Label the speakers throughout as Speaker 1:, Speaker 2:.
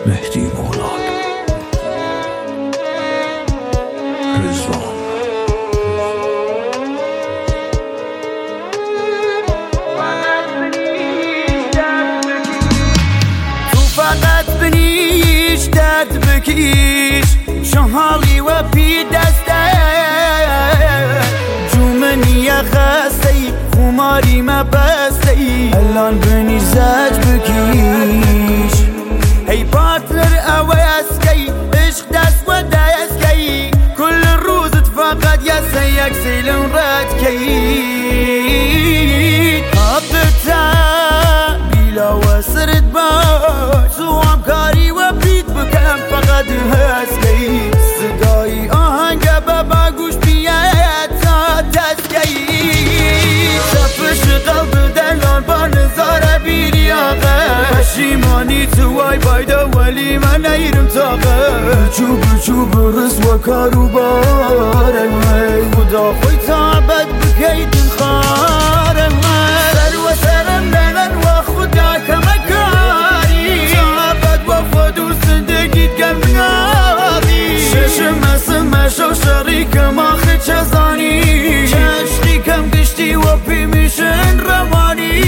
Speaker 1: مهدی مولاد رضوان.
Speaker 2: تو فقط بنیش درد بکیش شهالی و پی دسته جومنی خسته خماری مبسته الان بنیش زج بکیش هی پارتنر اواسکی عشق دست و دستکی كل روزت فقط یسه یک سیلون رد کهید حبتا بیلا و سرت باش سوام کاری و بیت بکم فقط هستی صدای آهنگ بابا گوش بیاد تا دستکی شفش قلب دلان با نظاره بیری آقا پشیمانی تو وای بایده ولی من نیرم طاقه بچو برس و کارو باره خدا خوی تعبد بگید خاره سر و سرم نگن و خدا کمکاری تعبد و خودو زندگیت گم بنادی ششم اسمش و شریکم آخه چزانی چشقی کم گشتی و پی میشن روانی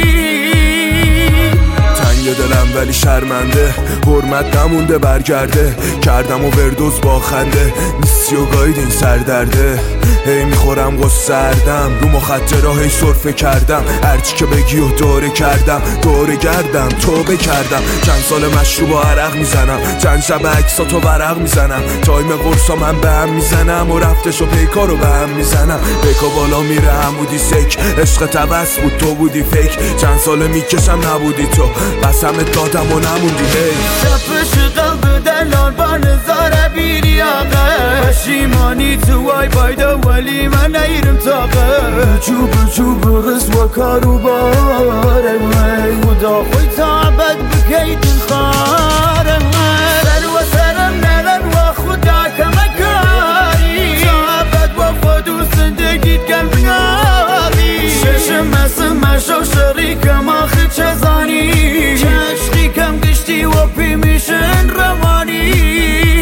Speaker 3: تنگ دلم ولی شرمنده حرمت نمونده برگرده کردم و وردوز با خنده نیستی و گاید این سردرده هی میخورم گستردم رو مخط راه سرفه کردم هرچی که بگی و دوره کردم دوره گردم توبه کردم چند سال مشروب و عرق میزنم چند شب عکساتو ورق میزنم تایم قرصا من به هم میزنم و رفتش و پیکا رو به هم میزنم پیکا بالا میره همودی سک عشق تبس بود تو بودی فکر چند سال میکشم نبودی تو قسمت دادم و نموندی هی
Speaker 2: شفش قلب دلان با نظاره بیری آقا پشیمانی تو وای بایده ولی من نیرم طاقه بچو برس و کارو باره خدا خوی تعبد بگید خاره سر و سرم نگن و خدا کمکاری تعبد و خودو زندگیت گم بنادی ششم اسمش و شریکم آخه چزانی چشقی کم گشتی و پی میشن روانی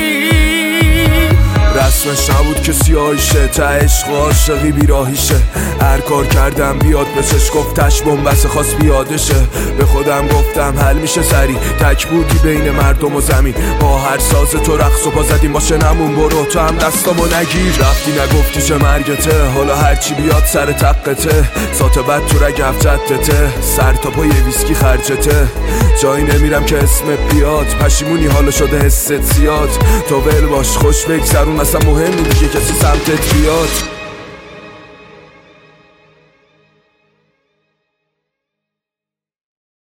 Speaker 3: رسمش نبود که سیاهیشه تا عشق و عاشقی بیراهیشه هر کار کردم بیاد به چش گفتش بومبسه خواست بیادشه به خودم گفتم حل میشه سری تک بودی بین مردم و زمین با هر ساز تو رقص و پا زدیم باشه نمون برو تو هم دستامو نگیر رفتی نگفتی چه مرگته حالا هرچی بیاد سر تقته سات بد تو رگف جدته سر تا پای ویسکی خرجته جایی نمیرم که اسمت بیاد پشیمونی حالا شده حست زیاد تو ول باش خوش بگذرون اصلا مهم نیست که کسی سمتت بیاد